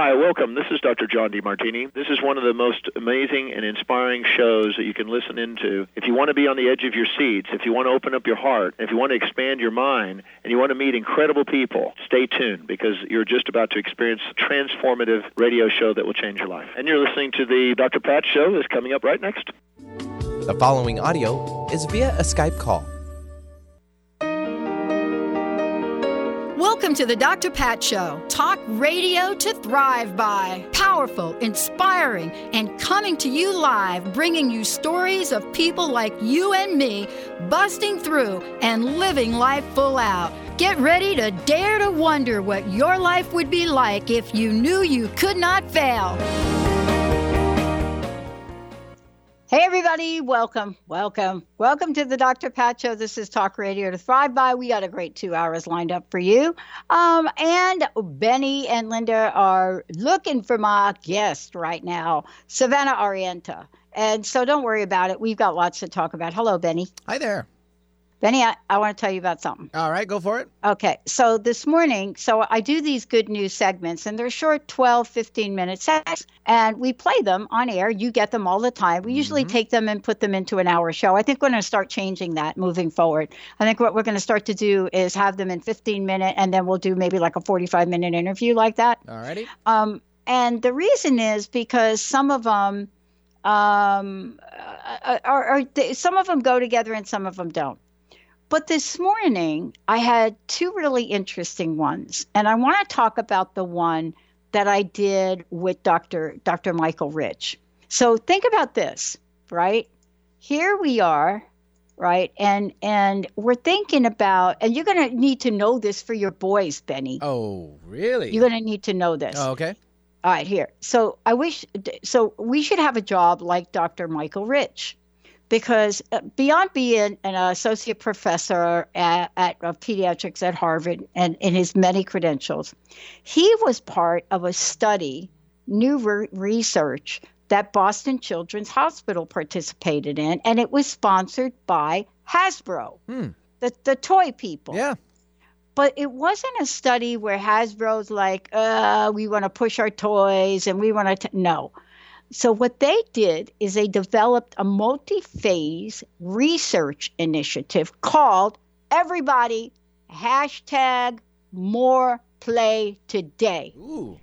Hi, welcome. This is Dr. John DeMartini. This is one of the most amazing and inspiring shows that you can listen into. If you want to be on the edge of your seats, if you want to open up your heart, if you want to expand your mind, and you want to meet incredible people, stay tuned because you're just about to experience a transformative radio show that will change your life. And you're listening to the Dr. Pat Show that's coming up right next. The following audio is via a Skype call. Welcome to the Dr. Pat Show. Talk radio to thrive by. Powerful, inspiring, and coming to you live, bringing you stories of people like you and me, busting through and living life full out. Get ready to dare to wonder what your life would be like if you knew you could not fail. Hey, everybody. Welcome to the Dr. Pat Show. This is Talk Radio to Thrive By. We got a great 2 hours lined up for you. And Benny and Linda are looking for my guest right now, Savannah Arienta. And so don't worry about it. We've got lots to talk about. Hello, Benny. Hi there. Benny, I want to tell you about something. All right, go for it. Okay, so this morning, I do these good news segments, and they're short 12, 15-minute segments, and we play them on air. You get them all the time. We usually take them and put them into an hour show. I think we're going to start changing that moving forward. I think what we're going to start to do is have them in 15-minute, and then we'll do maybe like a 45-minute interview like that. All righty. And the reason is because some of them some of them go together and some of them don't. But this morning, I had two really interesting ones, and I want to talk about the one that I did with Dr. Michael Rich. So think about this, right? Here we are, right? And we're thinking about, and you're going to need to know this for your boys, Benny. Oh, really? You're going to need to know this. Oh, okay. All right, here. So we should have a job like Dr. Michael Rich. Because beyond being an associate professor of pediatrics at Harvard and in his many credentials, he was part of a study, new research that Boston Children's Hospital participated in, and it was sponsored by Hasbro, the toy people. Yeah. But it wasn't a study where Hasbro's like, we want to push our toys and we want to, no. So what they did is they developed a multi-phase research initiative called Everybody #More Play Today. Ooh.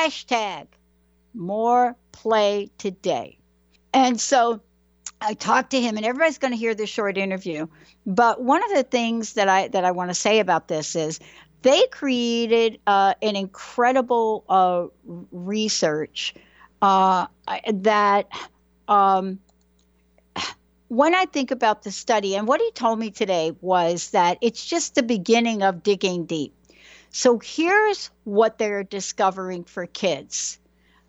#More Play Today. And so I talked to him, and everybody's going to hear this short interview. But one of the things that I want to say about this is they created an incredible research that when I think about the study, and what he told me today was that it's just the beginning of digging deep. So here's what they're discovering for kids.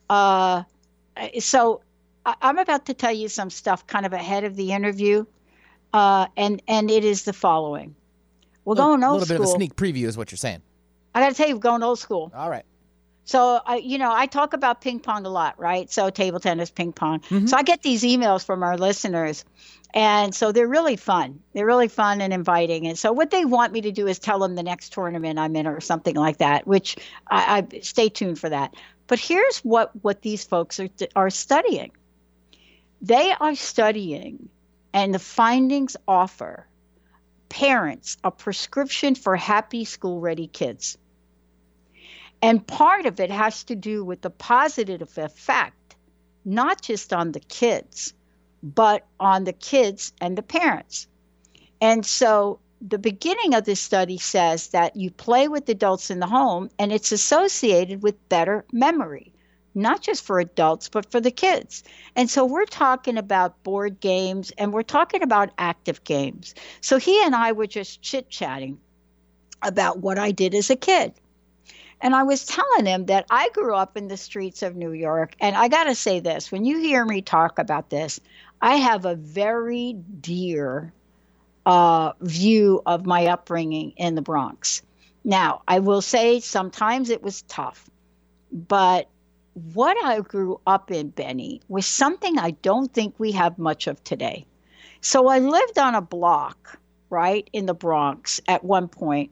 So I'm about to tell you some stuff kind of ahead of the interview, and it is the following. We're going old school. A little bit of a sneak preview is what you're saying. I got to tell you, we're going old school. All right. So, I talk about ping pong a lot, right? So table tennis, ping pong. So I get these emails from our listeners. And so they're really fun. They're really fun and inviting. And so what they want me to do is tell them the next tournament I'm in or something like that, which I stay tuned for that. But here's what these folks are studying. They are studying, and the findings offer parents a prescription for happy school-ready kids. And part of it has to do with the positive effect, not just on the kids, but on the kids and the parents. And so the beginning of this study says that you play with adults in the home, and it's associated with better memory, not just for adults, but for the kids. And so we're talking about board games, and we're talking about active games. So he and I were just chit-chatting about what I did as a kid. And I was telling him that I grew up in the streets of New York. And I got to say this, when you hear me talk about this, I have a very dear view of my upbringing in the Bronx. Now, I will say sometimes it was tough. But what I grew up in, Benny, was something I don't think we have much of today. So I lived on a block, right, in the Bronx at one point,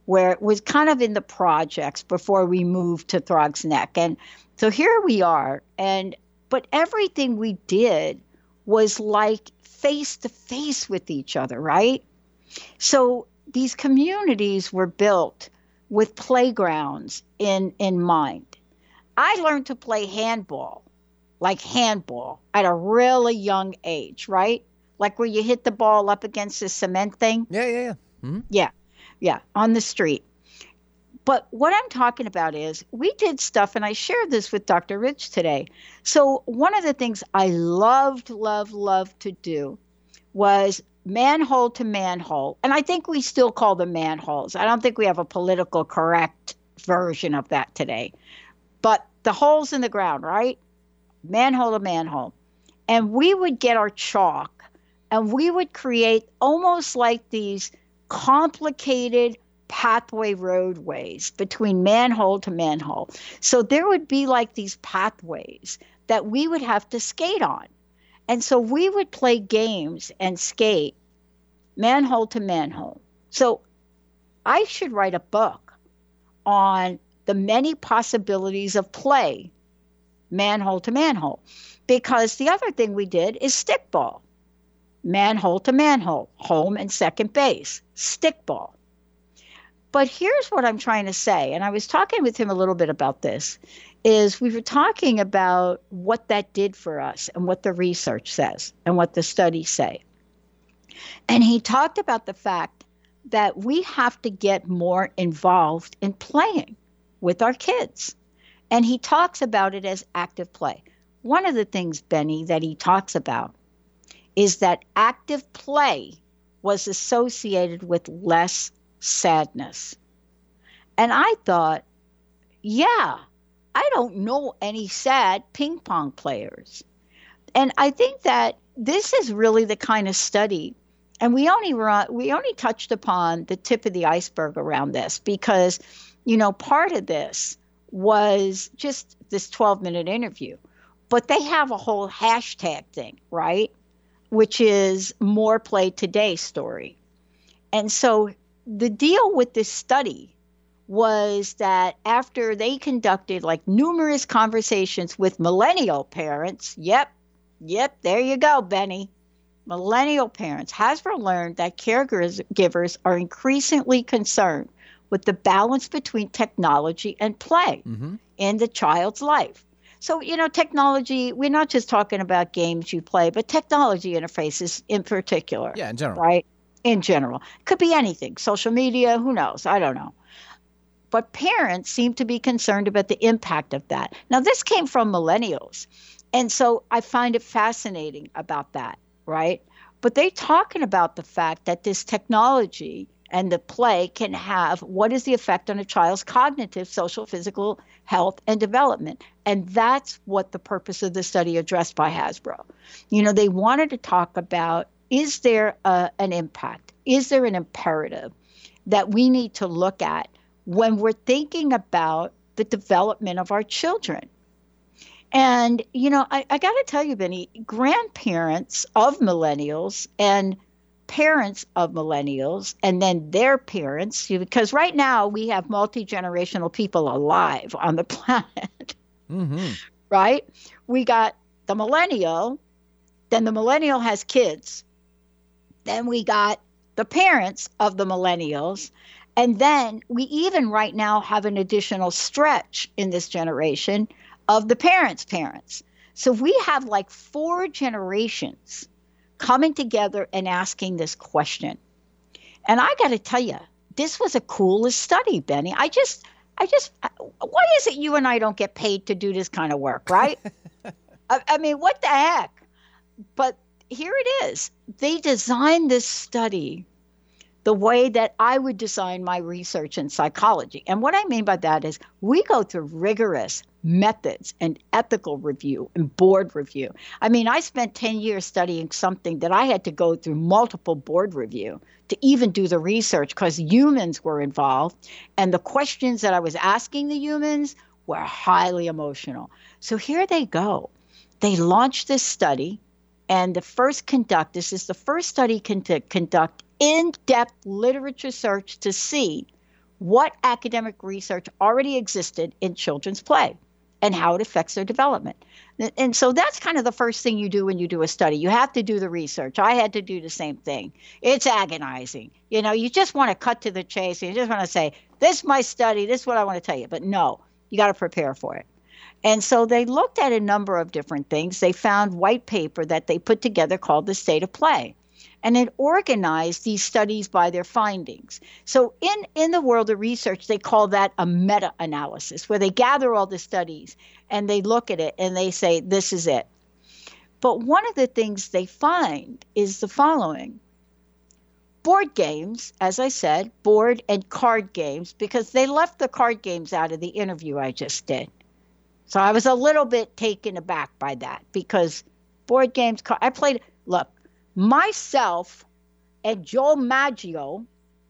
where it was kind of in the projects before we moved to Throgs Neck. And so here we are. But everything we did was like face to face with each other, right? So these communities were built with playgrounds in mind. I learned to play handball at a really young age, right? Like where you hit the ball up against the cement thing. Yeah. Mm-hmm. Yeah, on the street. But what I'm talking about is we did stuff, and I shared this with Dr. Rich today. So one of the things I loved to do was manhole to manhole. And I think we still call them manholes. I don't think we have a political correct version of that today. But the holes in the ground, right? Manhole to manhole. And we would get our chalk and we would create almost like these complicated pathway roadways between manhole to manhole. So there would be like these pathways that we would have to skate on. And so we would play games and skate manhole to manhole. So I should write a book on the many possibilities of play manhole to manhole, because the other thing we did is stickball, manhole to manhole, home and second base, stickball. But here's what I'm trying to say, and I was talking with him a little bit about this, is we were talking about what that did for us and what the research says and what the studies say. And he talked about the fact that we have to get more involved in playing with our kids. And he talks about it as active play. One of the things, Benny, that he talks about is that active play was associated with less sadness. And I thought, yeah, I don't know any sad ping pong players. And I think that this is really the kind of study, and we only touched upon the tip of the iceberg around this because, part of this was just this 12-minute interview. But they have a whole hashtag thing, right? Which is More Play Today story. And so the deal with this study was that after they conducted like numerous conversations with millennial parents, yep, there you go, Benny. Millennial parents, Hasbro learned that caregivers are increasingly concerned with the balance between technology and play in the child's life. So, technology, we're not just talking about games you play, but technology interfaces in particular. Yeah, in general. Right? In general. Could be anything. Social media, who knows? I don't know. But parents seem to be concerned about the impact of that. Now, this came from millennials. And so I find it fascinating about that, right? But they're talking about the fact that this technology and the play can have what is the effect on a child's cognitive, social, physical health and development. And that's what the purpose of the study addressed by Hasbro. They wanted to talk about, is there an impact? Is there an imperative that we need to look at when we're thinking about the development of our children? And, I got to tell you, Benny, grandparents of millennials and parents of millennials and then their parents, because right now we have multi-generational people alive on the planet, right? We got the millennial, then the millennial has kids, then we got the parents of the millennials, and then we even right now have an additional stretch in this generation of the parents' parents. So we have like 4 generations coming together and asking this question. And I got to tell you, this was a coolest study, Benny. I just, why is it you and I don't get paid to do this kind of work, right? I mean, what the heck? But here it is. They designed this study the way that I would design my research in psychology. And what I mean by that is we go through rigorous methods and ethical review and board review. I mean, I spent 10 years studying something that I had to go through multiple board review to even do the research because humans were involved. And the questions that I was asking the humans were highly emotional. So here they go. They launched this study, and this is the first study to conduct in-depth literature search to see what academic research already existed in children's play and how it affects their development. And so that's kind of the first thing you do when you do a study. You have to do the research. I had to do the same thing. It's agonizing. You just want to cut to the chase. And you just want to say, this is my study. This is what I want to tell you. But no, you got to prepare for it. And so they looked at a number of different things. They found white paper that they put together called The State of Play. And it organized these studies by their findings. So in the world of research, they call that a meta-analysis, where they gather all the studies and they look at it and they say, this is it. But one of the things they find is the following. Board games, as I said, board and card games, because they left the card games out of the interview I just did. So I was a little bit taken aback by that, because board games, I played, look, myself and Joe Maggio's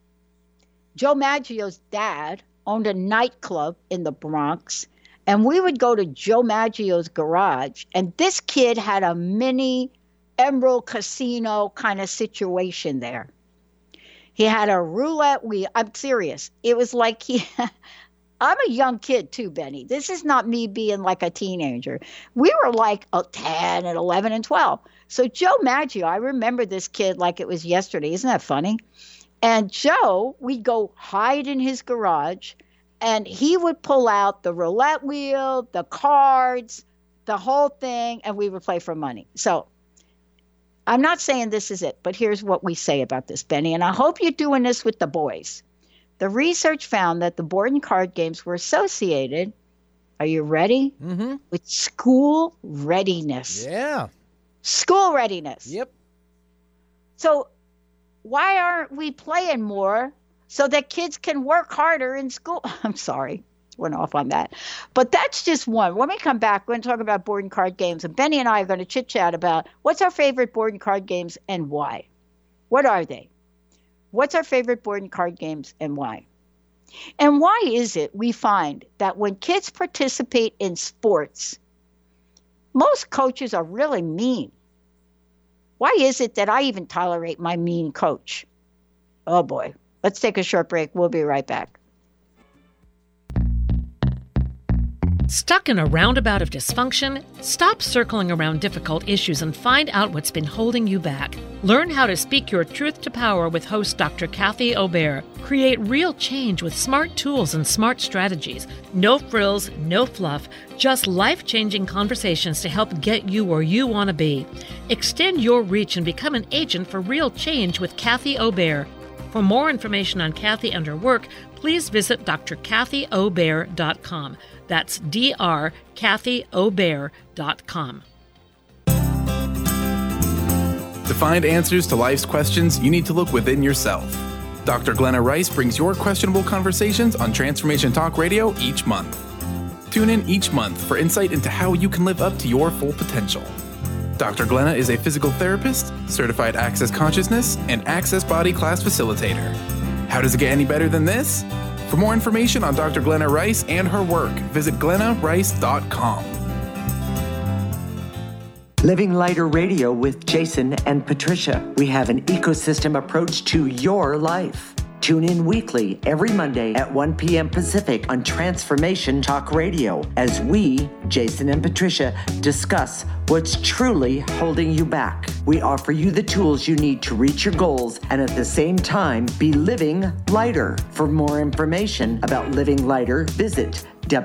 dad owned a nightclub in the Bronx, and we would go to Joe Maggio's garage, and this kid had a mini Emerald Casino kind of situation there. He had a roulette wheel. I'm serious. It was like I'm a young kid too, Benny. This is not me being like a teenager. We were like 10 and 11 and 12. So Joe Maggio, I remember this kid like it was yesterday. Isn't that funny? And Joe, we'd go hide in his garage, and he would pull out the roulette wheel, the cards, the whole thing, and we would play for money. So I'm not saying this is it, but here's what we say about this, Benny, and I hope you're doing this with the boys. The research found that the board and card games were associated, are you ready? Mm-hmm. With school readiness. Yeah. School readiness. Yep. So why aren't we playing more so that kids can work harder in school? I'm sorry, went off on that. But that's just one. When we come back, we're going to talk about board and card games. And Benny and I are going to chit-chat about what's our favorite board and card games and why. What are they? What's our favorite board and card games and why? And why is it we find that when kids participate in sports, most coaches are really mean? Why is it that I even tolerate my mean coach? Oh boy. Let's take a short break. We'll be right back. Stuck in a roundabout of dysfunction? Stop circling around difficult issues and find out what's been holding you back. Learn how to speak your truth to power with host Dr. Kathy Obear. Create real change with smart tools and smart strategies. No frills, no fluff, just life-changing conversations to help get you where you want to be. Extend your reach and become an agent for real change with Kathy Obear. For more information on Kathy and her work, please visit drkathyobear.com. That's drkathyobear.com. To find answers to life's questions, you need to look within yourself. Dr. Glenna Rice brings your questionable conversations on Transformation Talk Radio each month. Tune in each month for insight into how you can live up to your full potential. Dr. Glenna is a physical therapist, certified Access Consciousness, and Access Body Class facilitator. How does it get any better than this? For more information on Dr. Glenna Rice and her work, visit glennarice.com. Living Lighter Radio with Jason and Patricia. We have an ecosystem approach to your life. Tune in weekly every Monday at 1 p.m. Pacific on Transformation Talk Radio as we, Jason and Patricia, discuss what's truly holding you back. We offer you the tools you need to reach your goals and at the same time be living lighter. For more information about Living Lighter, visit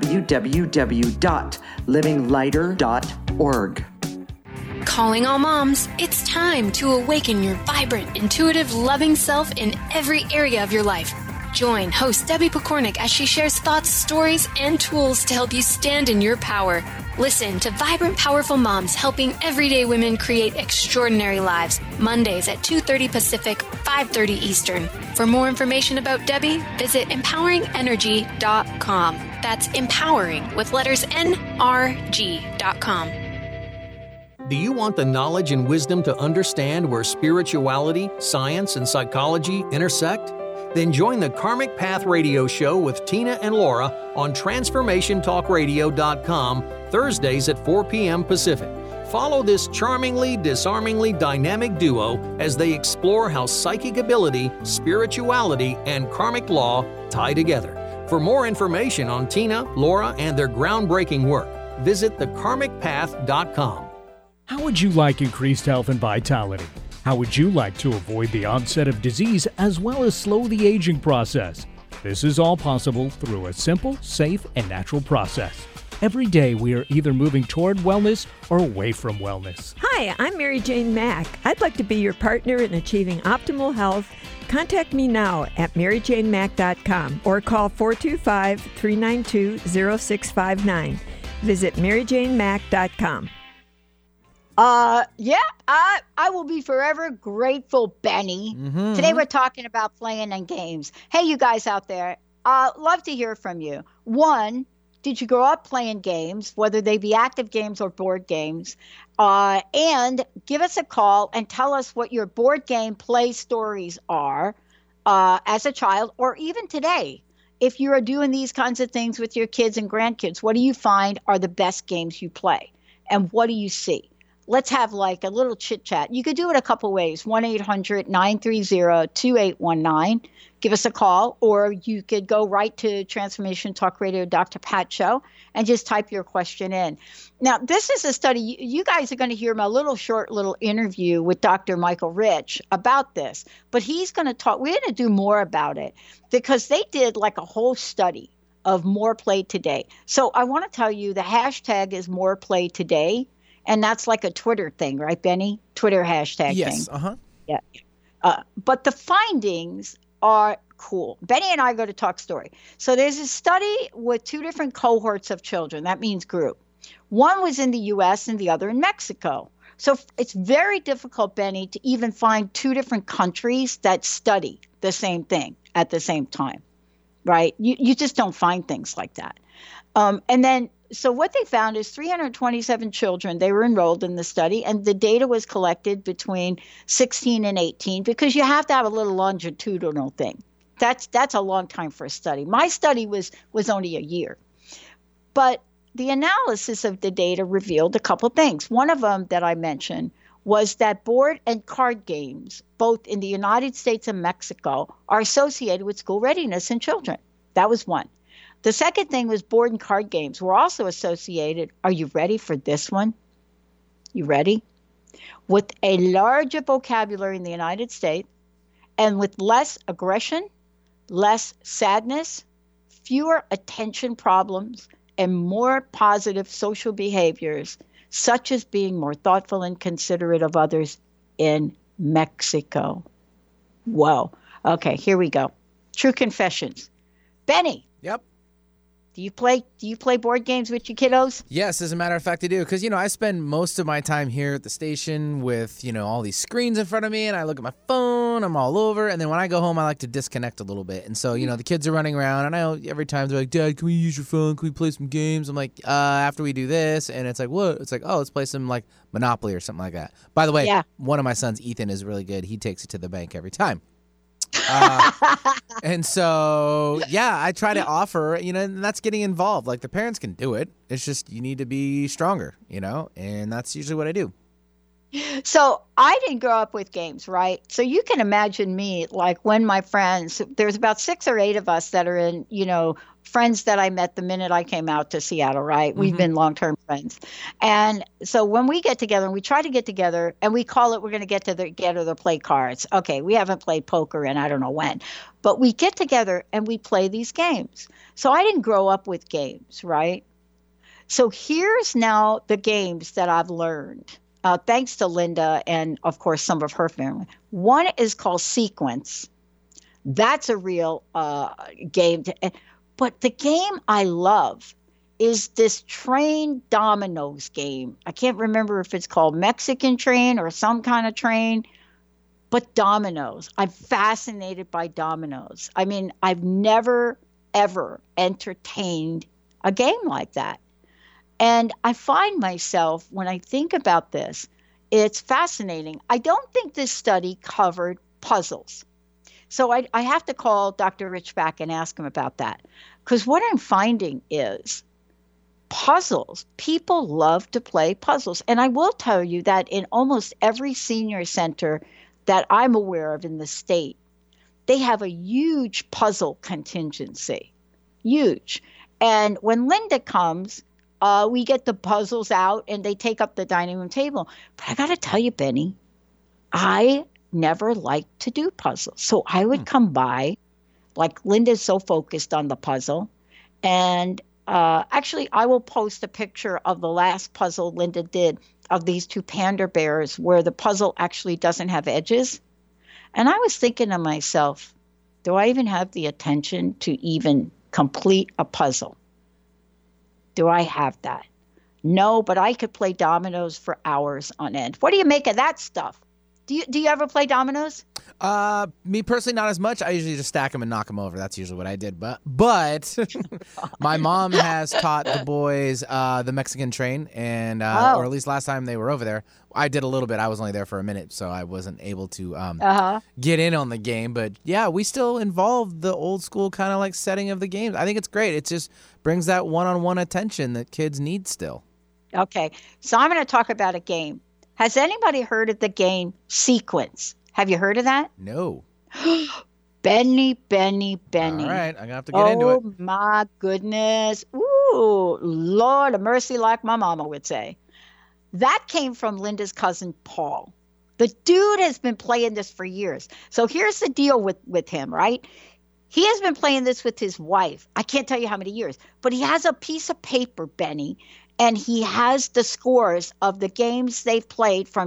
www.livinglighter.org. Calling all moms, it's time to awaken your vibrant, intuitive, loving self in every area of your life. Join host Debbie Pokornik as she shares thoughts, stories, and tools to help you stand in your power. Listen to Vibrant, Powerful Moms helping everyday women create extraordinary lives. Mondays at 2:30 Pacific, 5:30 Eastern. For more information about Debbie, visit empoweringenergy.com. That's empowering with letters NRG.com. Do you want the knowledge and wisdom to understand where spirituality, science, and psychology intersect? Then join the Karmic Path Radio Show with Tina and Laura on TransformationTalkRadio.com Thursdays at 4 p.m. Pacific, Follow this charmingly, disarmingly dynamic duo as they explore how psychic ability, spirituality, and karmic law tie together. For more information on Tina, Laura, and their groundbreaking work, visit thekarmicpath.com. How would you like increased health and vitality? How would you like to avoid the onset of disease as well as slow the aging process? This is all possible through a simple, safe, and natural process. Every day we are either moving toward wellness or away from wellness. Hi, I'm Mary Jane Mack. I'd like to be your partner in achieving optimal health. Contact me now at maryjanemack.com or call 425-392-0659. Visit maryjanemack.com. I will be forever grateful, Benny. Today we're talking about playing and games. Hey, you guys out there, love to hear from you. One, did you grow up playing games, whether they be active games or board games? And give us a call and tell us what your board game play stories are as a child or even today. If you are doing these kinds of things with your kids and grandkids, what do you find are the best games you play? And what do you see? Let's have like a little chit chat. You could do it a couple ways. 1-800-930-2819. Give us a call, or you could go right to Transformation Talk Radio, Dr. Pat Show, and just type your question in. Now, this is a study. You guys are going to hear my short interview with Dr. Michael Rich about this, but he's going to talk. We're going to do more about it because they did like a whole study of more play today. So I want to tell you the hashtag is more play today. And that's like a Twitter thing, right, Benny? Twitter hashtag thing. Yes, Yeah. But the findings are cool. Benny and I go to Talk Story. So there's a study with two different cohorts of children. That means group. One was in the U.S. and the other in Mexico. So it's very difficult, Benny, to even find two different countries that study the same thing at the same time, right? You just don't find things like that. So what they found is 327 children, they were enrolled in the study, and the data was collected between 16 and 18 because you have to have a little longitudinal thing. That's a long time for a study. My study was only a year. But the analysis of the data revealed a couple things. One of them that I mentioned was that board and card games, both in the United States and Mexico, are associated with school readiness in children. That was one. The second thing was board and card games were also associated. Are you ready for this one? You ready? With a larger vocabulary in the United States and with less aggression, less sadness, fewer attention problems, and more positive social behaviors, such as being more thoughtful and considerate of others in Mexico. Whoa. Okay, here we go. True confessions. Benny. Yep. Do you play board games with your kiddos? Yes, as a matter of fact, I do. Because, I spend most of my time here at the station with, all these screens in front of me, and I look at my phone, I'm all over, and then when I go home, I like to disconnect a little bit. And so, the kids are running around, and I know every time they're like, Dad, can we use your phone? Can we play some games? I'm like, after we do this, and it's like, what? It's like, oh, let's play some, like, Monopoly or something like that. By the way, One of my sons, Ethan, is really good. He takes it to the bank every time. And so, I try to offer, and that's getting involved. Like, the parents can do it. It's just you need to be stronger, and that's usually what I do. So I didn't grow up with games, right? So you can imagine me, like when my friends, there's about 6 or 8 of us that are in, friends that I met the minute I came out to Seattle, right? Mm-hmm. We've been long-term friends. And so when we get together, and we try to get together, and we call it, we're going to get together to play cards. Okay, we haven't played poker in I don't know when. But we get together and we play these games. So I didn't grow up with games, right? So here's now the games that I've learned, thanks to Linda and, of course, some of her family. One is called Sequence. That's a real game. But the game I love is this train dominoes game. I can't remember if it's called Mexican Train or some kind of train, but dominoes. I'm fascinated by dominoes. I mean, I've never, ever entertained a game like that. And I find myself, when I think about this, it's fascinating. I don't think this study covered puzzles. So I have to call Dr. Rich back and ask him about that. Because what I'm finding is puzzles. People love to play puzzles. And I will tell you that in almost every senior center that I'm aware of in the state, they have a huge puzzle contingency. Huge. And when Linda comes, we get the puzzles out and they take up the dining room table. But I got to tell you, Benny, I never liked to do puzzles. So I would come by, like Linda's so focused on the puzzle. And actually, I will post a picture of the last puzzle Linda did of these two panda bears where the puzzle actually doesn't have edges. And I was thinking to myself, do I even have the attention to even complete a puzzle? Do I have that? No, but I could play dominoes for hours on end. What do you make of that stuff? Do you ever play dominoes? Me personally, not as much. I usually just stack them and knock them over. That's usually what I did. But my mom has taught the boys the Mexican train, and or at least last time they were over there, I did a little bit. I was only there for a minute, so I wasn't able to get in on the game. But yeah, we still involve the old school kind of like setting of the games. I think it's great. It just brings that one-on-one attention that kids need still. Okay, so I'm going to talk about a game. Has anybody heard of the game Sequence? Have you heard of that? No. Benny. All right, I'm going to have to get into it. Oh, my goodness. Ooh, Lord of mercy, like my mama would say. That came from Linda's cousin, Paul. The dude has been playing this for years. So here's the deal with him, right? He has been playing this with his wife. I can't tell you how many years. But he has a piece of paper, Benny, and he has the scores of the games they've played from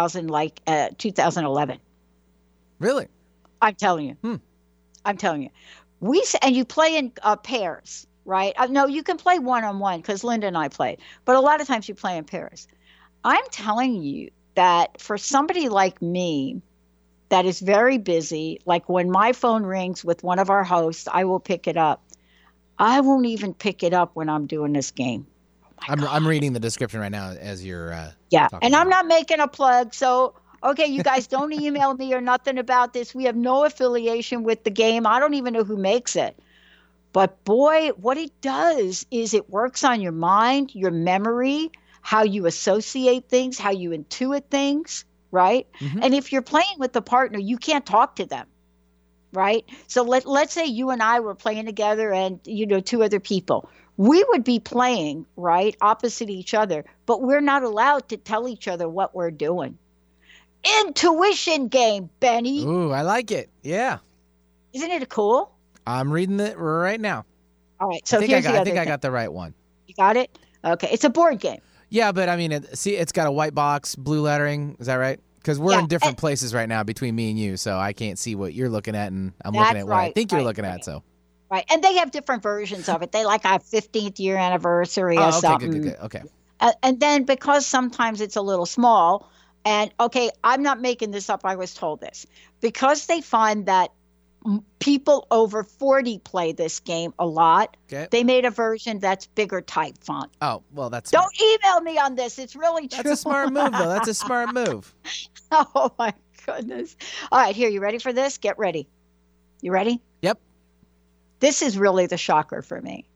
2011. Really? I'm telling you. I'm telling you. And you play in pairs, right? No, you can play one-on-one because Linda and I played. But a lot of times you play in pairs. I'm telling you that for somebody like me that is very busy, like when my phone rings with one of our hosts, I will pick it up. I won't even pick it up when I'm doing this game. I'm reading the description right now as you're and I'm not making a plug, so okay, you guys don't email me or nothing about this. We have no affiliation with the game. I don't even know who makes it. But boy, what it does is it works on your mind, your memory, how you associate things, how you intuit things, right? Mm-hmm. And if you're playing with the partner, you can't talk to them, right? So let's say you and I were playing together and, two other people. We would be playing, right, opposite each other, but we're not allowed to tell each other what we're doing. Intuition game, Benny. Ooh, I like it. Yeah. Isn't it cool? I'm reading it right now. All right. So I think I got the right one. You got it? Okay. It's a board game. Yeah, but I mean, it's got a white box, blue lettering. Is that right? Because we're in different places right now between me and you, so I can't see what you're looking at, and I'm looking at what I think you're looking at. So. Right. And they have different versions of it. They like a 15th year anniversary or something. Good. Okay. And then because sometimes it's a little small, and okay, I'm not making this up. I was told this. Because they find that people over 40 play this game a lot, they made a version that's bigger type font. Oh, well, that's smart. Don't email me on this. It's really true. That's a smart move, though. That's a smart move. Oh, my goodness. All right, here, you ready for this? Get ready. You ready? Yep. This is really the shocker for me.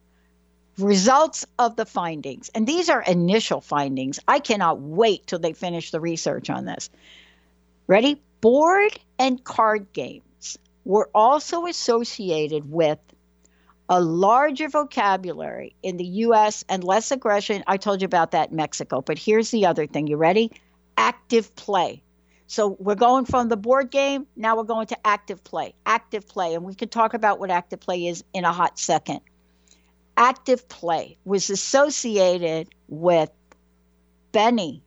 Results of the findings. And these are initial findings. I cannot wait till they finish the research on this. Ready? Board and card games were also associated with a larger vocabulary in the U.S. and less aggression. I told you about that in Mexico. But here's the other thing. You ready? Active play. So we're going from the board game, now we're going to active play. Active play, and we can talk about what active play is in a hot second. Active play was associated with Benny.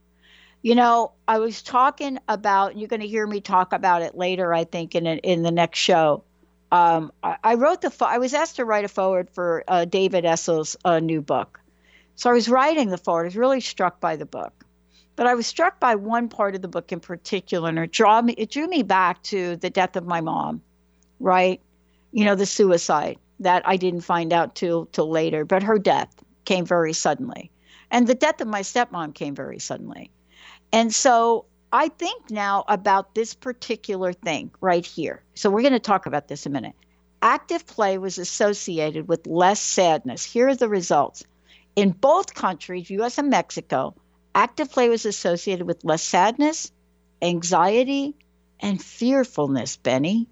I was talking about, you're going to hear me talk about it later, I think, in the next show. I was asked to write a foreword for David Essel's new book. So I was writing the foreword. I was really struck by the book. But I was struck by one part of the book in particular, and it drew me back to the death of my mom, right? The suicide that I didn't find out till later, but her death came very suddenly. And the death of my stepmom came very suddenly. And so I think now about this particular thing right here. So we're going to talk about this in a minute. Active play was associated with less sadness. Here are the results. In both countries, U.S. and Mexico, active play was associated with less sadness, anxiety, and fearfulness, Benny.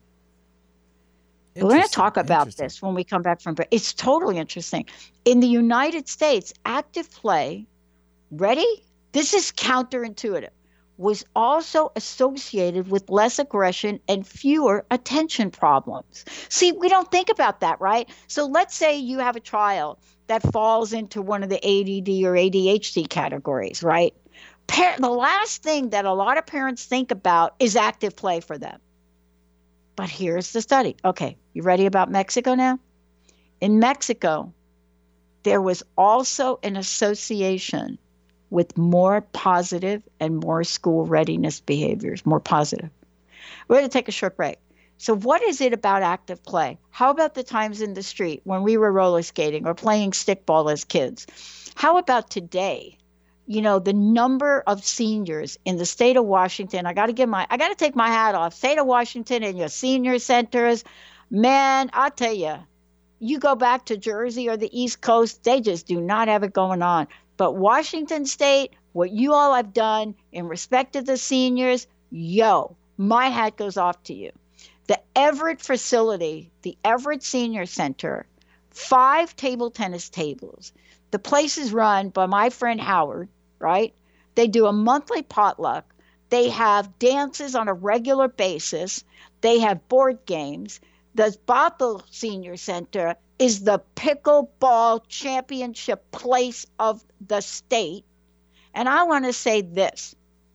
We're going to talk about this when we come back from break. It's totally interesting. In the United States, active play, ready? This is counterintuitive, was also associated with less aggression and fewer attention problems. See, we don't think about that, right? So let's say you have a child that falls into one of the ADD or ADHD categories, right? The last thing that a lot of parents think about is active play for them. But here's the study. Okay, you ready about Mexico now? In Mexico, there was also an association with more positive and more school readiness behaviors, more positive. We're going to take a short break. So what is it about active play? How about the times in the street when we were roller skating or playing stickball as kids? How about today? You know, the number of seniors in the state of Washington, I got to take my hat off. State of Washington and your senior centers, man, I'll tell you, you go back to Jersey or the East Coast, they just do not have it going on. But Washington State, what you all have done in respect to the seniors, my hat goes off to you. The Everett facility, the Everett Senior Center, 5 table tennis tables. The place is run by my friend Howard, right? They do a monthly potluck. They have dances on a regular basis. They have board games. The Bothell Senior Center is the pickleball championship place of the state. And I want to say this.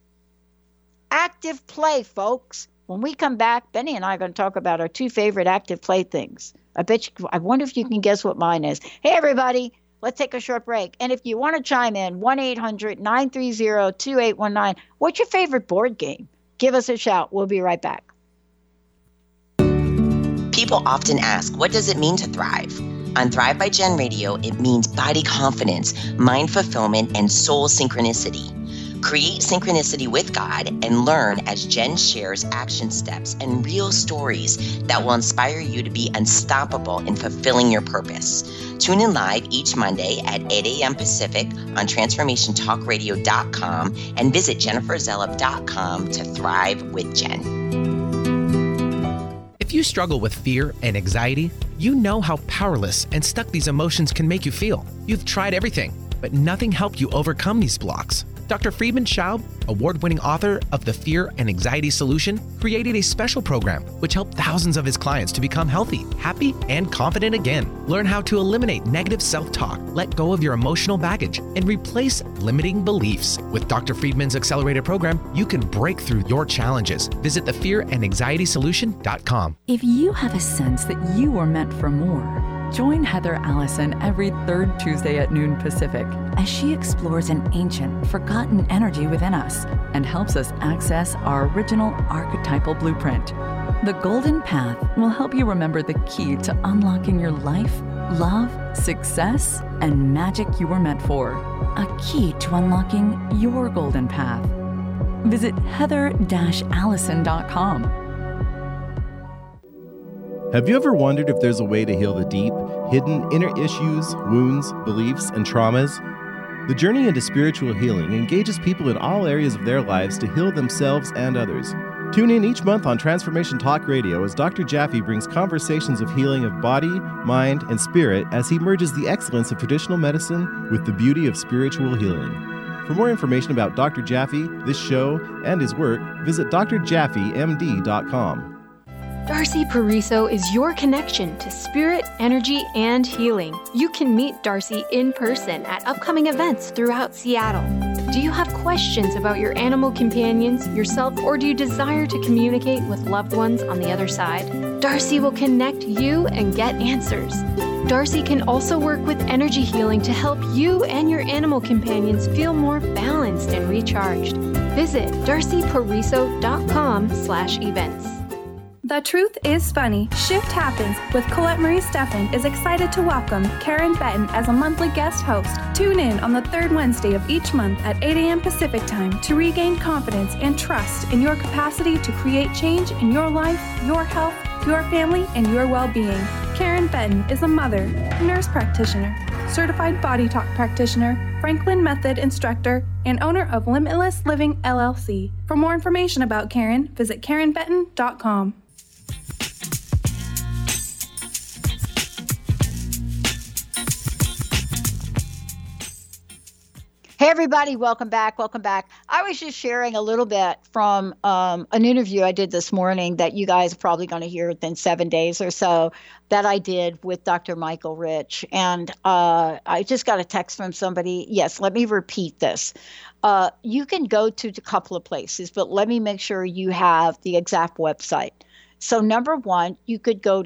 Active play, folks. When we come back, Benny and I are going to talk about our 2 favorite active play things. I wonder if you can guess what mine is. Hey, everybody, let's take a short break. And if you want to chime in, 1-800-930-2819. What's your favorite board game? Give us a shout. We'll be right back. People often ask, what does it mean to thrive? On Thrive by Jen Radio, it means body confidence, mind fulfillment, and soul synchronicity. Create synchronicity with God and learn as Jen shares action steps and real stories that will inspire you to be unstoppable in fulfilling your purpose. Tune in live each Monday at 8 a.m. Pacific on TransformationTalkRadio.com and visit JenniferZellup.com to thrive with Jen. If you struggle with fear and anxiety, you know how powerless and stuck these emotions can make you feel. You've tried everything, but nothing helped you overcome these blocks. Dr. Friedman Schaub, award-winning author of The Fear and Anxiety Solution, created a special program which helped thousands of his clients to become healthy, happy, and confident again. Learn how to eliminate negative self-talk, let go of your emotional baggage, and replace limiting beliefs. With Dr. Friedman's accelerated program, you can break through your challenges. Visit thefearandanxietysolution.com. If you have a sense that you were meant for more, join Heather Allison every 3rd Tuesday at noon Pacific as she explores an ancient, forgotten energy within us and helps us access our original archetypal blueprint. The Golden Path will help you remember the key to unlocking your life, love, success, and magic you were meant for. A key to unlocking your golden path. Visit heather-allison.com. Have you ever wondered if there's a way to heal the deep, hidden inner issues, wounds, beliefs, and traumas? The journey into spiritual healing engages people in all areas of their lives to heal themselves and others. Tune in each month on Transformation Talk Radio as Dr. Jaffe brings conversations of healing of body, mind, and spirit as he merges the excellence of traditional medicine with the beauty of spiritual healing. For more information about Dr. Jaffe, this show, and his work, visit drjaffemd.com. Darcy Pariso is your connection to spirit, energy, and healing. You can meet Darcy in person at upcoming events throughout Seattle. Do you have questions about your animal companions, yourself, or do you desire to communicate with loved ones on the other side? Darcy will connect you and get answers. Darcy can also work with energy healing to help you and your animal companions feel more balanced and recharged. Visit darcypariso.com/events. The Truth is Funny. Shift Happens with Colette Marie Steffen is excited to welcome Karen Benton as a monthly guest host. Tune in on the 3rd Wednesday of each month at 8 a.m. Pacific Time to regain confidence and trust in your capacity to create change in your life, your health, your family, and your well-being. Karen Benton is a mother, nurse practitioner, certified Body Talk practitioner, Franklin Method instructor, and owner of Limitless Living LLC. For more information about Karen, visit KarenBetton.com. Hey, everybody. Welcome back. Welcome back. I was just sharing a little bit from an interview I did this morning that you guys are probably going to hear within 7 days or so that I did with Dr. Michael Rich. And I just got a text from somebody. Yes, let me repeat this. You can go to a couple of places, but let me make sure you have the exact website. So number one, you could go to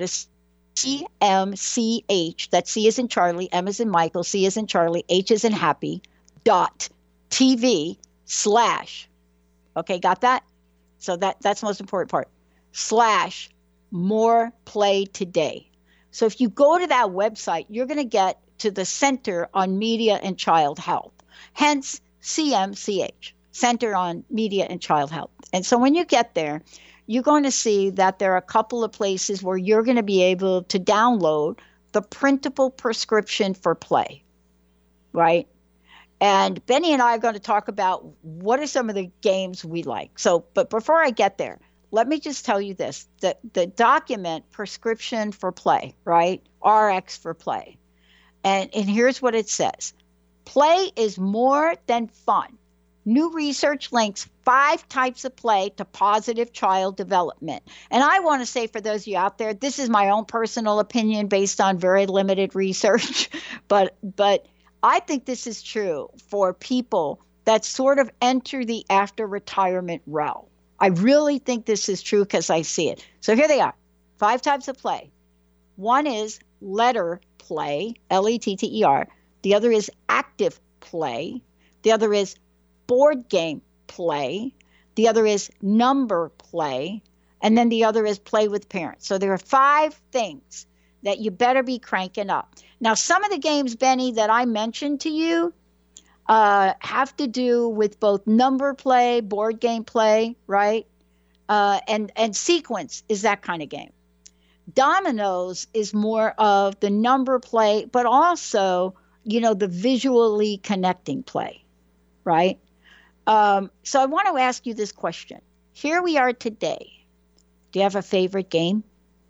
CMCH, that's C as in Charlie, M as in Michael, C as in Charlie, H as in Happy, .tv/ okay, got that? So that's the most important part, / more play today. So if you go to that website, you're going to get to the Center on Media and Child Health, hence CMCH, Center on Media and Child Health. And so when you get there, you're going to see that there are a couple of places where you're going to be able to download the printable prescription for play, right? And Benny and I are going to talk about what are some of the games we like. So, but before I get there, let me just tell you this, the document prescription for play, right? RX for play. And here's what it says. Play is more than fun. New research links 5 types of play to positive child development. And I want to say for those of you out there, this is my own personal opinion based on very limited research, but I think this is true for people that sort of enter the after retirement realm. I really think this is true because I see it. So here they are, 5 types of play. One is letter play, LETTER. The other is active play. The other is board game play. The other is number play. And then the other is play with parents. So there are 5 things that you better be cranking up. Now, some of the games, Benny, that I mentioned to you have to do with both number play, board game play, right? And sequence is that kind of game. Dominoes is more of the number play, but also, the visually connecting play, right? So I want to ask you this question. Here we are today. Do you have a favorite game?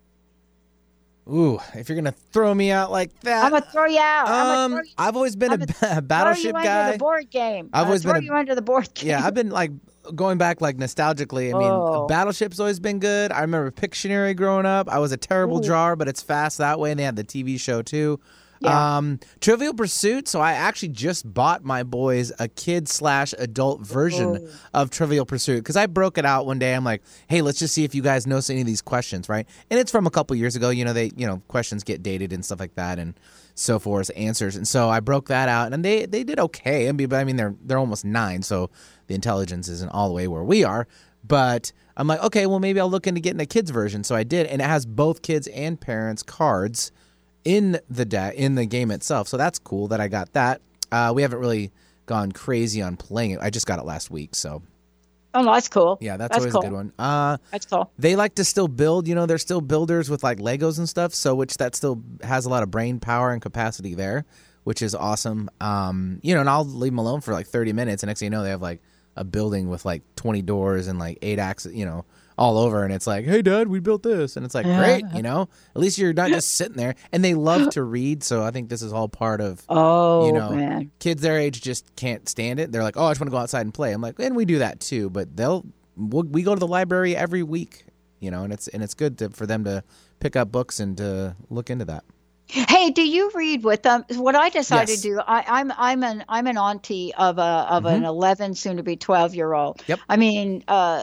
Ooh, if you're going to throw me out like that. I'm going to throw you out. I've always been a Battleship guy. Under the board game. I've always been under the board game. Yeah, I've been like going back like nostalgically. I mean, Battleship's always been good. I remember Pictionary growing up. I was a terrible drawer, but it's fast that way. And they had the TV show too. Yeah. Trivial Pursuit. So I actually just bought my boys a kid/adult version of Trivial Pursuit because I broke it out one day. I'm like, hey, let's just see if you guys know any of these questions, right? And it's from a couple years ago. Questions get dated and stuff like that, and so forth, answers. And so I broke that out, and they did okay. I mean, they're almost 9, so the intelligence isn't all the way where we are. But I'm like, okay, well, maybe I'll look into getting a kids version. So I did, and it has both kids and parents cards in the game itself. So that's cool that I got that. We haven't really gone crazy on playing it. I just got it last week, so. Oh, no, that's cool. Yeah, that's always cool. a good one. That's cool. They like to still build. They're still builders with like Legos and stuff, so which that still has a lot of brain power and capacity there, which is awesome. And I'll leave them alone for like 30 minutes, and next thing you know, they have like a building with like 20 doors and like 8 axes, all over, and it's like, hey, Dad, we built this, and it's like, great, at least you're not just sitting there. And they love to read, so I think this is all part of, man. Kids their age just can't stand it. They're like, oh, I just want to go outside and play. I'm like, and we do that too, but we go to the library every week, and it's good for them to pick up books and to look into that. Hey, do you read with them? What I decided Yes. to do, I'm an auntie of an 11, soon to be 12-year-old. Yep. I mean,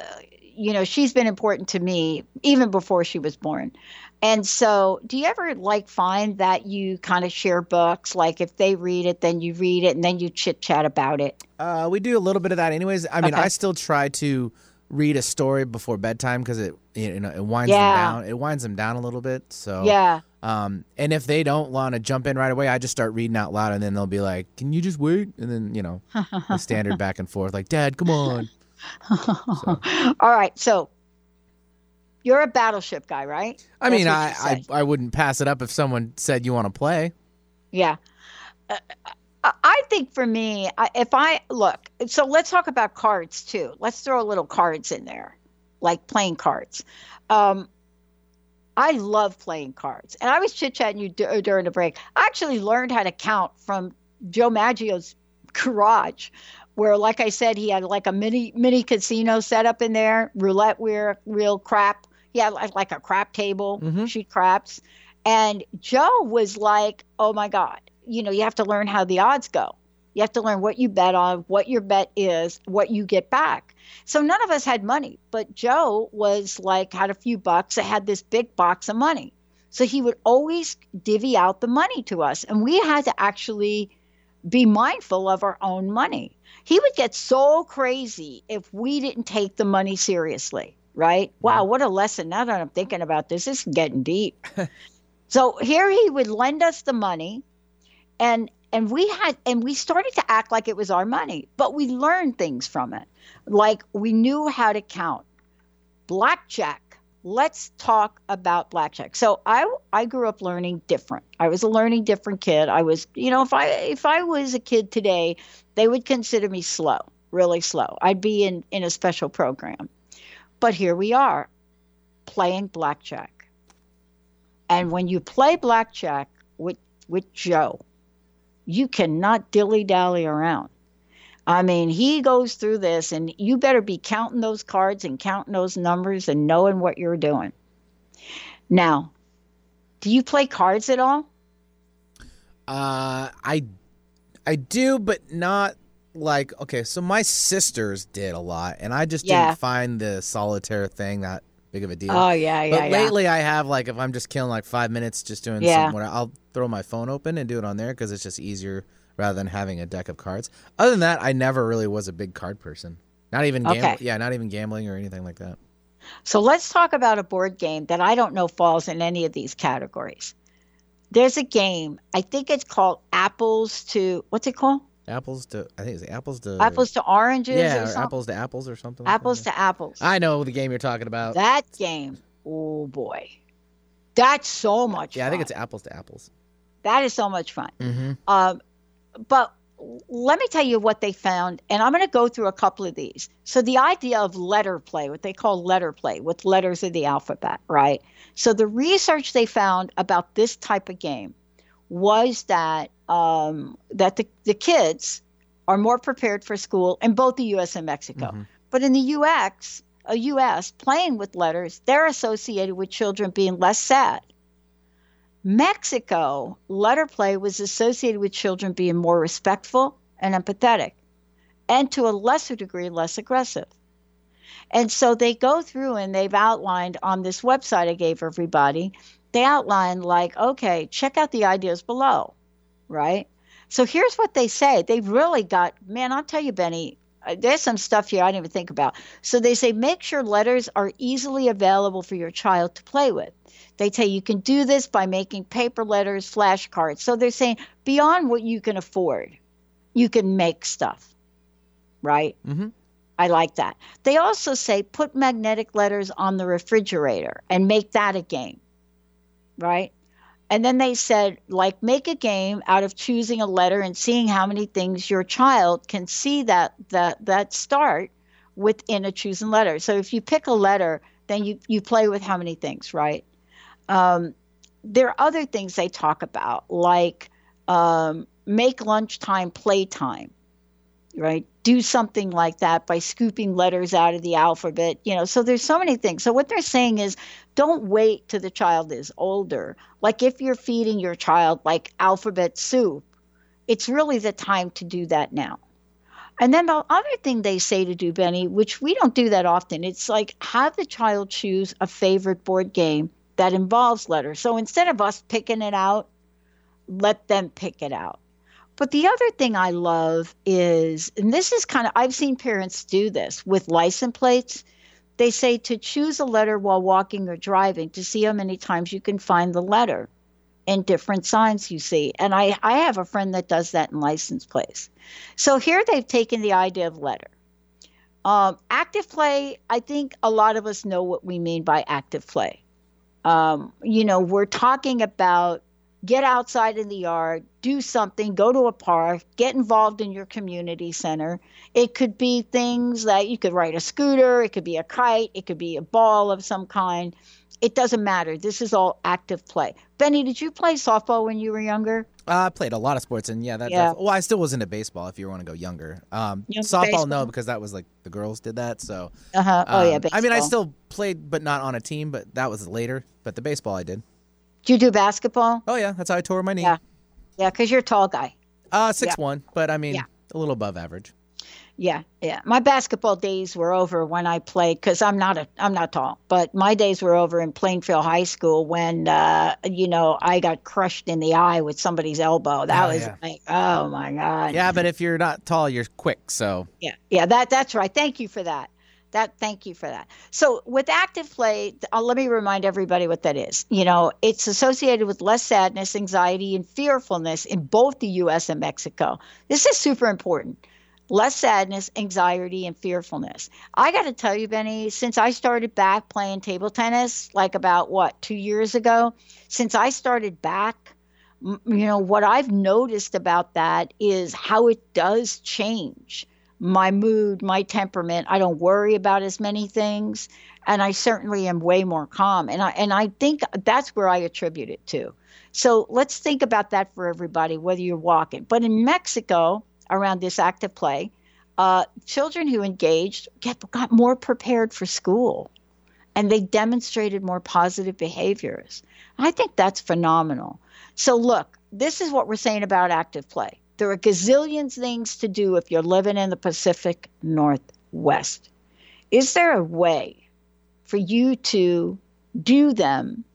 she's been important to me even before she was born. And so do you ever find that you kind of share books? Like if they read it, then you read it and then you chit chat about it? We do a little bit of that anyways. I mean, Okay. I still try to read a story before bedtime because it winds them down. It winds them down a little bit. So Yeah. And if they don't want to jump in right away, I just start reading out loud, and then they'll be like, "Can you just wait?" And then the standard back and forth, like, "Dad, come on." All right. So you're a Battleship guy, right? I mean, That's what you I wouldn't pass it up if someone said you want to play. Yeah. I think for me, so let's talk about cards too. Let's throw a little cards in there, like playing cards. I love playing cards. And I was chit-chatting you during the break. I actually learned how to count from Joe Maggio's garage, where, like I said, he had like a mini casino set up in there, roulette wheel, crap. He had like a crap table, shoot craps. And Joe was like, oh my God, you have to learn how the odds go. You have to learn what you bet on, what your bet is, what you get back. So none of us had money, but Joe was like, had a few bucks, had this big box of money. So he would always divvy out the money to us. And we had to actually be mindful of our own money. He would get so crazy if we didn't take the money seriously, right? Wow, what a lesson. Now that I'm thinking about this is getting deep. So here he would lend us the money, and we started to act like it was our money, but we learned things from it. Like we knew how to count. Blackjack. Let's talk about blackjack. So I grew up learning different. I was a learning different kid. I was, if I was a kid today, they would consider me slow, really slow. I'd be in a special program. But here we are playing blackjack. And when you play blackjack with Joe, you cannot dilly-dally around. I mean, he goes through this, and you better be counting those cards and counting those numbers and knowing what you're doing. Now, do you play cards at all? I do, but not like, okay, so my sisters did a lot, and I just didn't find the solitaire thing that big of a deal. Oh, yeah. But lately I have, like, if I'm just killing like 5 minutes just doing something, I'll throw my phone open and do it on there because it's just easier rather than having a deck of cards. Other than that, I never really was a big card person. Not even not even gambling or anything like that. So let's talk about a board game that I don't know falls in any of these categories. There's a game, I think it's called Apples to, what's it called? Apples to Apples to Oranges or something? Apples to Apples or something. Apples to Apples. I know the game you're talking about. That game, oh boy. That's so much fun. Yeah, I think it's Apples to Apples. That is so much fun. Mm-hmm. But let me tell you what they found, and I'm going to go through a couple of these. So the idea of letter play, what they call letter play, with letters of the alphabet, right? So the research they found about this type of game was that the kids are more prepared for school in both the U.S. and Mexico. Mm-hmm. But in the U.S., playing with letters, they're associated with children being less sad. Mexico, letter play was associated with children being more respectful and empathetic, and to a lesser degree, less aggressive. And so they go through and they've outlined on this website I gave everybody, they outline like, okay, check out the ideas below, right? So here's what they say. They've really got, man, I'll tell you, Benny, there's some stuff here I didn't even think about. So they say, make sure letters are easily available for your child to play with. They tell you can do this by making paper letters, flashcards. So they're saying beyond what you can afford, you can make stuff, right? Mm-hmm. I like that. They also say put magnetic letters on the refrigerator and make that a game, right? And then they said, like, make a game out of choosing a letter and seeing how many things your child can see that start within a chosen letter. So if you pick a letter, then you play with how many things, right? There are other things they talk about, like make lunchtime playtime, right? Do something like that by scooping letters out of the alphabet, so there's so many things. So what they're saying is don't wait till the child is older. Like if you're feeding your child like alphabet soup, it's really the time to do that now. And then the other thing they say to do, Benny, which we don't do that often, it's like have the child choose a favorite board game that involves letters. So instead of us picking it out, let them pick it out. But the other thing I love is, and this is I've seen parents do this with license plates. They say to choose a letter while walking or driving to see how many times you can find the letter in different signs you see. And I have a friend that does that in license plates. So here they've taken the idea of letter. Active play, I think a lot of us know what we mean by active play. We're talking about get outside in the yard, do something, go to a park, get involved in your community center. It could be things that you could ride a scooter, it could be a kite, it could be a ball of some kind. It doesn't matter. This is all active play. Benny, did you play softball when you were younger? I played a lot of sports, and well, I still was into baseball if you want to go younger. Softball, baseball? No, because that was like the girls did that. So, baseball. I mean, I still played, but not on a team. But that was later. But the baseball, I did. Did you do basketball? Oh yeah, that's how I tore my knee. Yeah, because you're a tall guy. 6'1", but I mean, a little above average. Yeah. My basketball days were over when I played, because I'm not tall, but my days were over in Plainfield High School when, I got crushed in the eye with somebody's elbow. That was like, oh my God. Yeah, but if you're not tall, you're quick. So yeah, that's right. Thank you for that. Thank you for that. So with active play, let me remind everybody what that is. It's associated with less sadness, anxiety, and fearfulness in both the U.S. and Mexico. This is super important. Less sadness, anxiety, and fearfulness. I got to tell you, Benny, since I started back playing table tennis, like about 2 years ago, since I started back, what I've noticed about that is how it does change my mood, my temperament. I don't worry about as many things, and I certainly am way more calm. And I think that's where I attribute it to. So let's think about that for everybody, whether you're walking. But in Mexico, around this active play, children who engaged got more prepared for school, and they demonstrated more positive behaviors. I think that's phenomenal. So look, this is what we're saying about active play. There are gazillions things to do if you're living in the Pacific Northwest. Is there a way for you to do them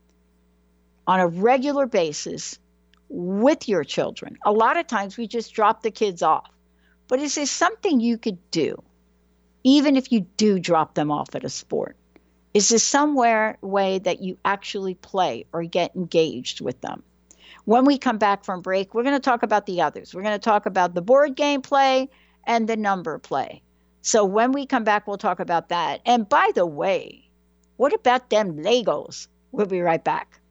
on a regular basis with your children? A lot of times we just drop the kids off. But is there something you could do, even if you do drop them off at a sport? Is there somewhere way that you actually play or get engaged with them? When we come back from break, we're going to talk about the others. We're going to talk about the board game play and the number play. So when we come back, we'll talk about that. And by the way, what about them Legos? We'll be right back.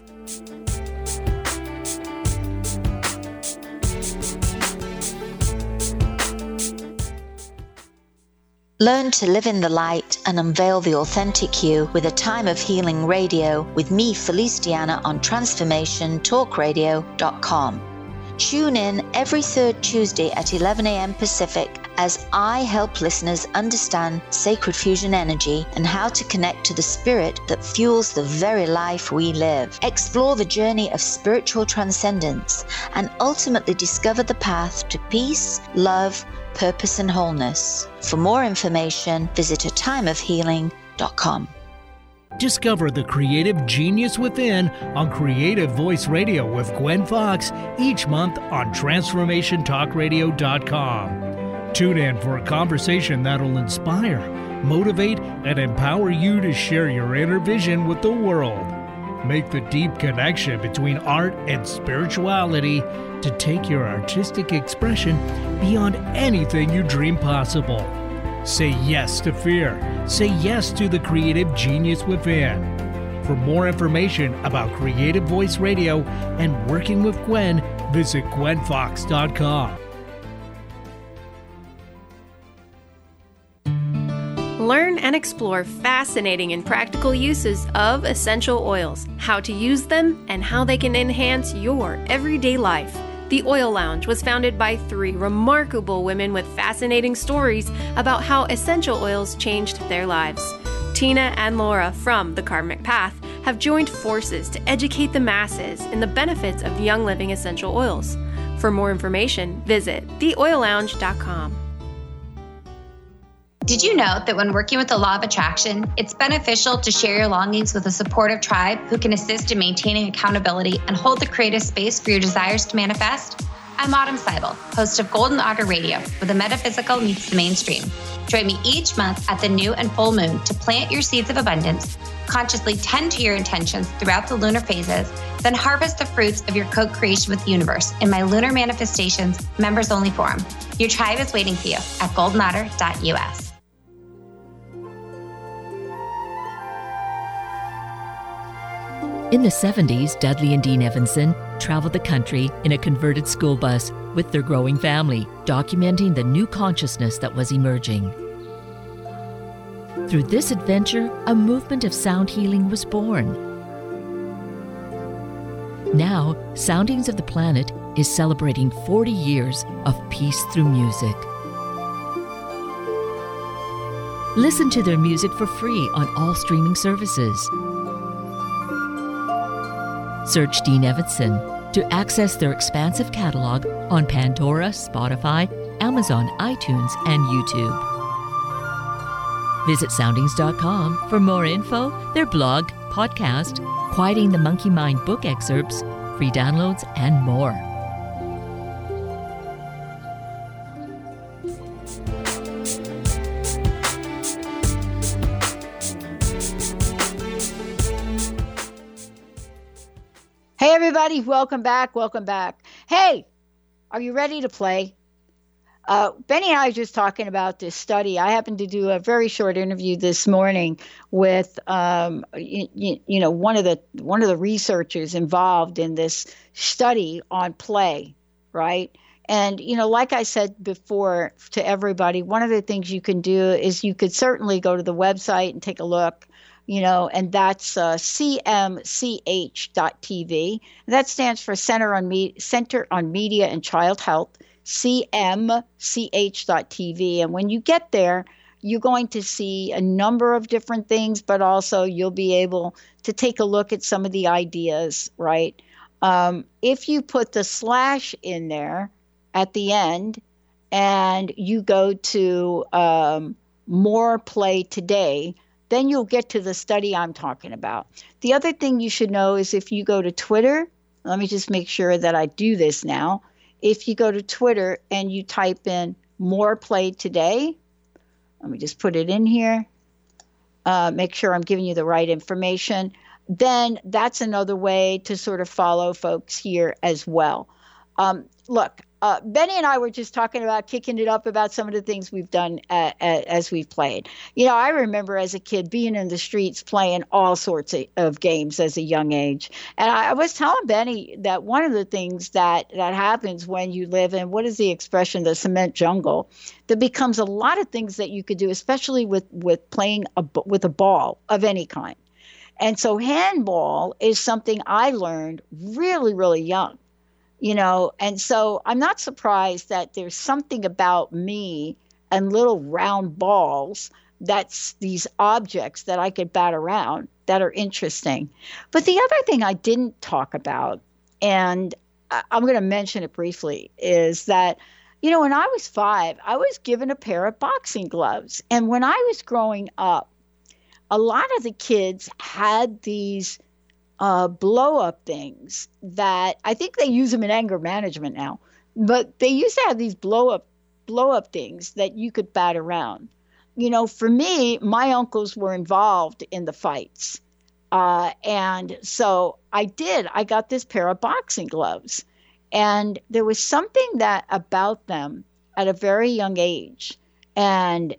Learn to live in the light and unveil the authentic you with A Time of Healing Radio with me, Felice Diana, on TransformationTalkRadio.com. Tune in every third Tuesday at 11 a.m. Pacific as I help listeners understand sacred fusion energy and how to connect to the spirit that fuels the very life we live. Explore the journey of spiritual transcendence and ultimately discover the path to peace, love, purpose, and wholeness. For more information, visit atimeofhealing.com. Discover the creative genius within on Creative Voice Radio with Gwen Fox each month on TransformationTalkRadio.com. Tune in for a conversation that'll inspire, motivate, and empower you to share your inner vision with the world. Make the deep connection between art and spirituality to take your artistic expression beyond anything you dream possible. Say yes to fear. Say yes to the creative genius within. For more information about Creative Voice Radio and working with Gwen, visit GwenFox.com. Learn and explore fascinating and practical uses of essential oils, how to use them, and how they can enhance your everyday life. The Oil Lounge was founded by 3 remarkable women with fascinating stories about how essential oils changed their lives. Tina and Laura from The Karmic Path have joined forces to educate the masses in the benefits of Young Living essential oils. For more information, visit theoillounge.com. Did you know that when working with the Law of Attraction, it's beneficial to share your longings with a supportive tribe who can assist in maintaining accountability and hold the creative space for your desires to manifest? I'm Autumn Seibel, host of Golden Otter Radio, where the metaphysical meets the mainstream. Join me each month at the new and full moon to plant your seeds of abundance, consciously tend to your intentions throughout the lunar phases, then harvest the fruits of your co-creation with the universe in my Lunar Manifestations members-only forum. Your tribe is waiting for you at goldenotter.us. In the 70s, Dudley and Dean Evanson traveled the country in a converted school bus with their growing family, documenting the new consciousness that was emerging. Through this adventure, a movement of sound healing was born. Now, Soundings of the Planet is celebrating 40 years of peace through music. Listen to their music for free on all streaming services. Search Dean Evanson to access their expansive catalog on Pandora, Spotify, Amazon, iTunes, and YouTube. Visit soundings.com for more info, their blog, podcast, Quieting the Monkey Mind book excerpts, free downloads, and more. Hey, everybody. Welcome back. Welcome back. Hey, are you ready to play? Benny and I were just talking about this study. I happened to do a very short interview this morning with, one of the researchers involved in this study on play, right? And, like I said before to everybody, one of the things you can do is you could certainly go to the website and take a look, and that's cmch.tv. That stands for Center on Media and Child Health, cmch.tv. And when you get there, you're going to see a number of different things, but also you'll be able to take a look at some of the ideas, right? If you put the / in there at the end and you go to More Play Today, then you'll get to the study I'm talking about. The other thing you should know is if you go to Twitter, let me just make sure that I do this now. If you go to Twitter and you type in More Play Today, let me just put it in here, make sure I'm giving you the right information, then that's another way to sort of follow folks here as well. Look, Benny and I were just talking about kicking it up about some of the things we've done as we've played. I remember as a kid being in the streets playing all sorts of games as a young age. And I was telling Benny that one of the things that happens when you live in, what is the expression, the cement jungle, there becomes a lot of things that you could do, especially with playing with a ball of any kind. And so handball is something I learned really, really young. And so I'm not surprised that there's something about me and little round balls, that's these objects that I could bat around that are interesting. But the other thing I didn't talk about, and I'm going to mention it briefly, is that, when I was 5, I was given a pair of boxing gloves. And when I was growing up, a lot of the kids had these blow-up things that I think they use them in anger management now, but they used to have these blow-up things that you could bat around. For me, my uncles were involved in the fights, and so I got this pair of boxing gloves, and there was something about them at a very young age, and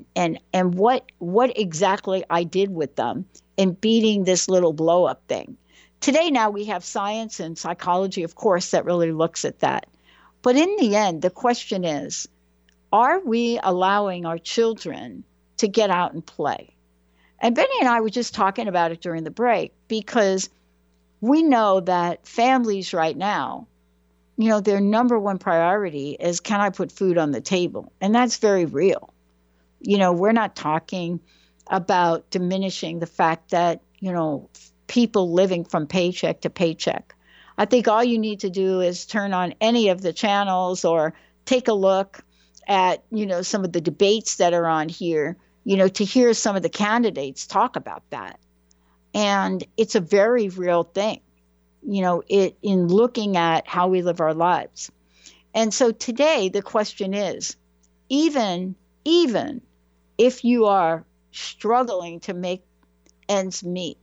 what exactly I did with them in beating this little blow-up thing. Today now we have science and psychology, of course, that really looks at that. But in the end, the question is, are we allowing our children to get out and play? And Benny and I were just talking about it during the break, because we know that families right now, their number one priority is, can I put food on the table? And that's very real. We're not talking about diminishing the fact that, people living from paycheck to paycheck. I think all you need to do is turn on any of the channels or take a look at, some of the debates that are on here, to hear some of the candidates talk about that. And it's a very real thing, in looking at how we live our lives. And so today the question is, even if you are struggling to make ends meet,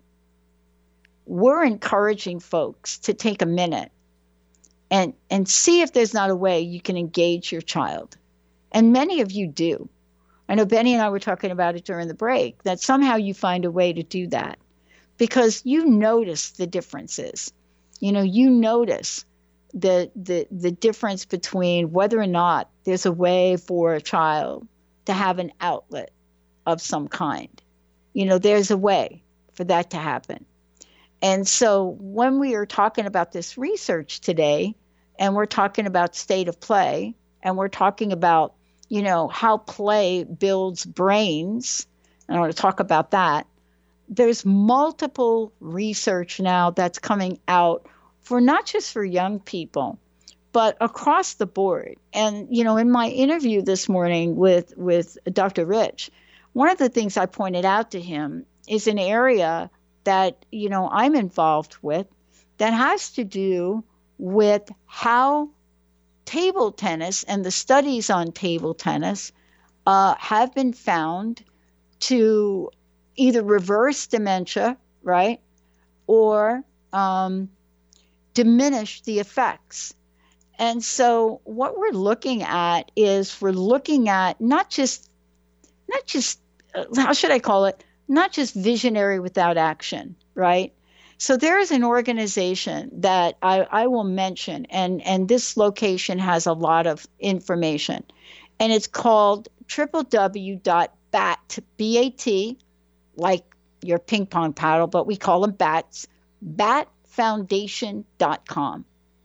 we're encouraging folks to take a minute and see if there's not a way you can engage your child. And many of you do. I know Benny and I were talking about it during the break, that somehow you find a way to do that. because you notice the differences. You notice the difference between whether or not there's a way for a child to have an outlet of some kind. There's a way for that to happen. And so when we are talking about this research today, and we're talking about state of play, and we're talking about, how play builds brains, and I want to talk about that, there's multiple research now that's coming out for not just for young people, but across the board. And, in my interview this morning with Dr. Rich, one of the things I pointed out to him is an area that, I'm involved with that has to do with how table tennis and the studies on table tennis have been found to either reverse dementia, right, or diminish the effects. And so what we're looking at is not just how should I call it? Not just visionary without action, right? So there is an organization that I will mention, and this location has a lot of information, and it's called www.bat, B-A-T, like your ping pong paddle, but we call them bats, batfoundation.com,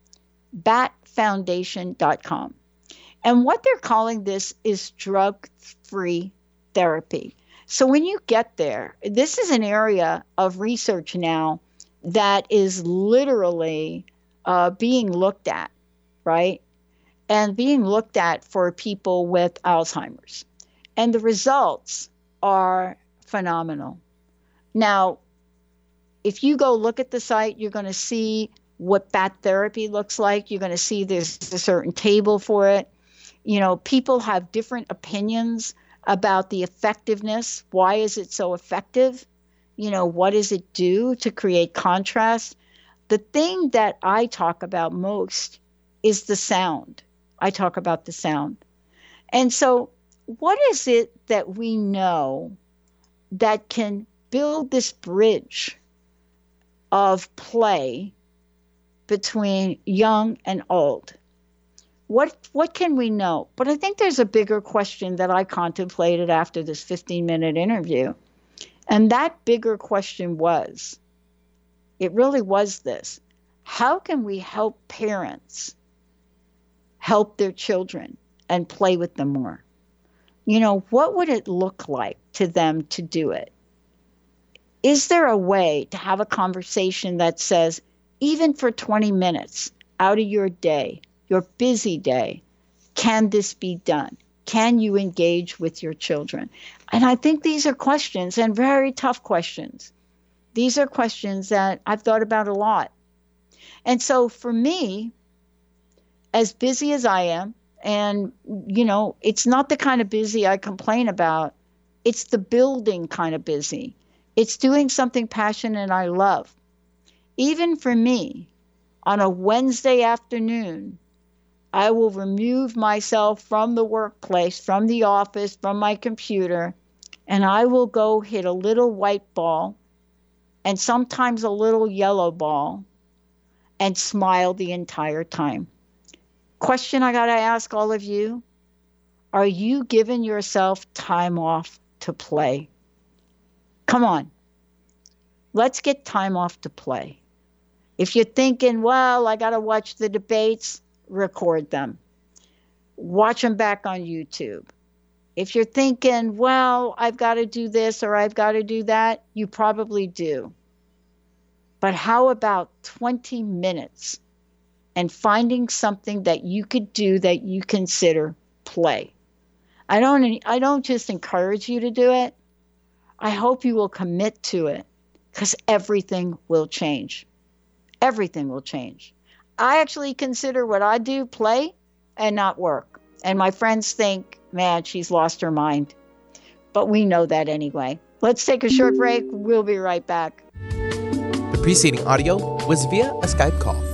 batfoundation.com. And what they're calling this is drug-free therapy. So when you get there, this is an area of research now that is literally being looked at, right? And being looked at for people with Alzheimer's. And the results are phenomenal. Now, if you go look at the site, you're going to see what bat therapy looks like. You're going to see there's a certain table for it. People have different opinions about the effectiveness. Why is it so effective? What does it do to create contrast? The thing that I talk about most is the sound. I talk about the sound. And so what is it that we know that can build this bridge of play between young and old? What can we know? But I think there's a bigger question that I contemplated after this 15-minute interview. And that bigger question was, it really was this: how can we help parents help their children and play with them more? What would it look like to them to do it? Is there a way to have a conversation that says, even for 20 minutes out of your day, your busy day, can this be done? Can you engage with your children? And I think these are questions, and very tough questions. These are questions that I've thought about a lot. And so for me, as busy as I am, and, it's not the kind of busy I complain about. It's the building kind of busy. It's doing something passionate I love. Even for me, on a Wednesday afternoon, I will remove myself from the workplace, from the office, from my computer, and I will go hit a little white ball and sometimes a little yellow ball and smile the entire time. Question I got to ask all of you: are you giving yourself time off to play? Come on. Let's get time off to play. If you're thinking, well, I got to watch the debates, record them. Watch them back on YouTube. If you're thinking, well, I've got to do this or I've got to do that, you probably do. But how about 20 minutes and finding something that you could do that you consider play? I don't just encourage you to do it. I hope you will commit to it, because everything will change. Everything will change. I actually consider what I do play and not work. And my friends think, man, she's lost her mind. But we know that anyway. Let's take a short break. We'll be right back. The preceding audio was via a Skype call.